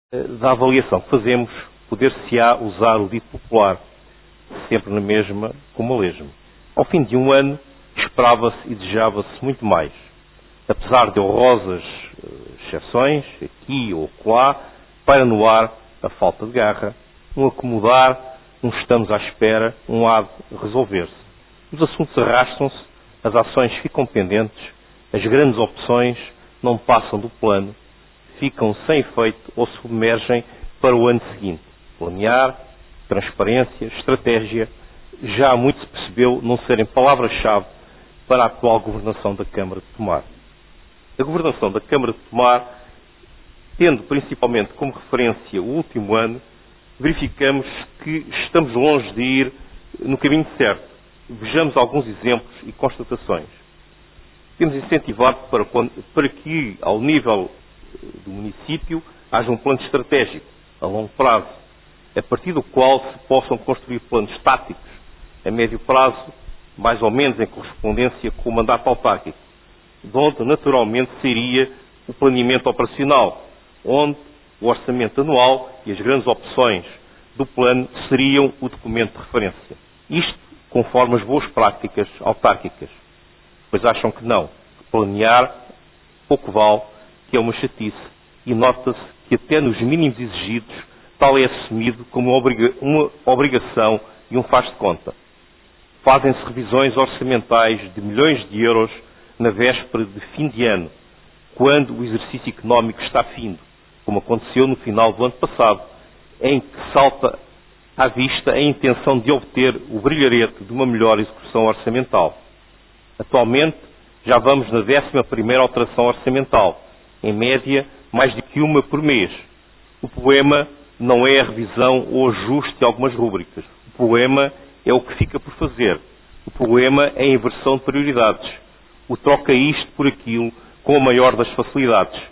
Da avaliação que fazemos, poder-se-á usar o dito popular, sempre na mesma como a lesma. Ao fim de um ano, esperava-se e desejava-se muito mais. Apesar de honrosas exceções, aqui ou acolá, paira no ar a falta de garra, um acomodar, um estamos à espera, um há de resolver-se. Os assuntos arrastam-se, as ações ficam pendentes, as grandes opções não passam do plano, ficam sem efeito ou submergem para o ano seguinte. Planear, transparência, estratégia, já muito se percebeu não serem palavras-chave para a atual governação da Câmara de Tomar. A governação da Câmara de Tomar, tendo principalmente como referência o último ano, verificamos que estamos longe de ir no caminho certo. Vejamos alguns exemplos e constatações. Temos incentivado para que, ao nível do município, haja um plano estratégico, a longo prazo, a partir do qual se possam construir planos táticos, a médio prazo, mais ou menos em correspondência com o mandato autárquico, de onde naturalmente seria o planeamento operacional, onde o orçamento anual e as grandes opções do plano seriam o documento de referência. Isto conforme as boas práticas autárquicas, pois acham que não, que planear pouco vale, que é uma chatice, e nota-se que até nos mínimos exigidos tal é assumido como uma obrigação e um faz de conta. Fazem-se revisões orçamentais de milhões de euros na véspera de fim de ano, quando o exercício económico está findo, como aconteceu no final do ano passado, em que salta à vista a intenção de obter o brilharete de uma melhor execução orçamental. Atualmente, já vamos na 11ª alteração orçamental, em média, mais do que uma por mês. O problema não é a revisão ou ajuste de algumas rúbricas. O problema é o que fica por fazer. O problema é a inversão de prioridades. O troca isto por aquilo com a maior das facilidades.